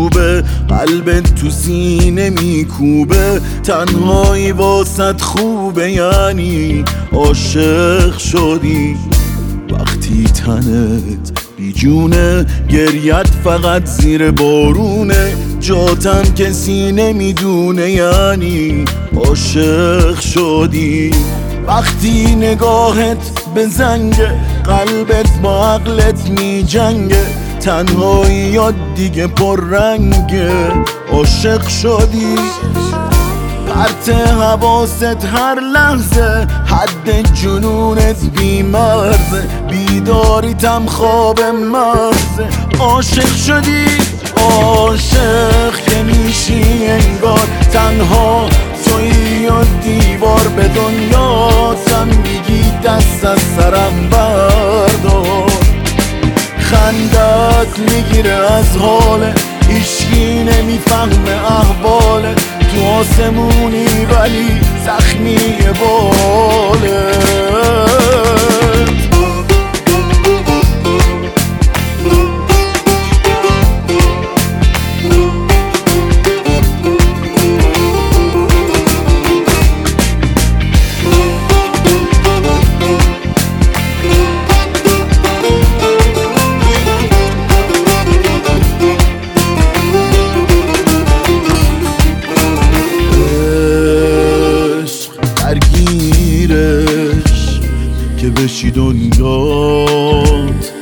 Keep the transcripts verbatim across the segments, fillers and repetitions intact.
خوبه، قلبت تو سینه میکوبه، تنهایی واسط خوبه، یعنی عاشق شدی. وقتی تنت بی جونه، گریت فقط زیر بارونه، جاتم کسی نمیدونه، یعنی عاشق شدی. وقتی نگاهت به زنگه، قلبت با عقلت می جنگه، تنهایی یاد دیگه پر رنگه، عاشق شدی. پرت حواست هر لحظه، حد جنونت بی مرزه، بیداریتم خواب مغزه، عاشق شدی. عاشق که میشی انگار تنها تویی و دیوار به دنیاتم میگی دست از سرم بردار. خندت میگیره از حاله، هیچکی نمیفهمه احواله، تو آسمونی ولی زخمی باله. که بشی دنیات،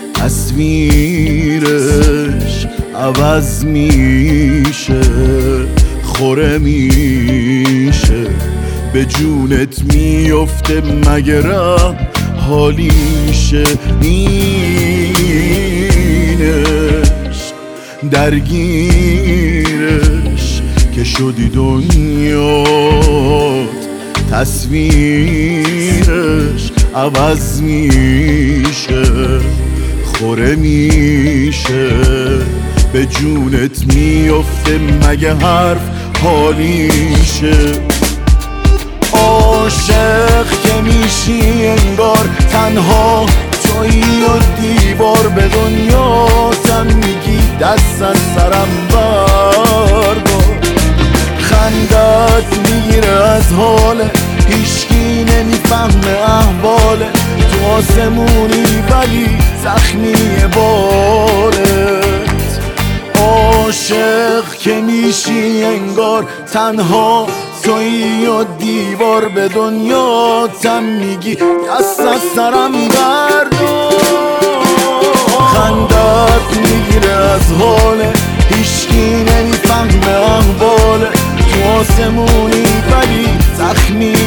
تصویرش عوض میشه، خوره میشه، به جونت میفته، مگرم حالیشه. اینش درگیرش که شدی دنیات، تصویرش عوض میشه، خوره میشه، به جونت میفته، مگه حرف حالیشه. عاشق که میشی انگار تنها تویی و دیوار به دنیاتم میگی دست از سرم بردار. خندت میگیره از حاله، هیچکی نمیفهمه احواله، تو آسمونی ولی زخمی بارت. عاشق که میشی انگار تنها تویی و دیوار به دنیاتم میگی دست از سرم بردار. خندت میگیره از حاله، هیچکی نمیفهمه احواله، تو آسمونی ولی زخمی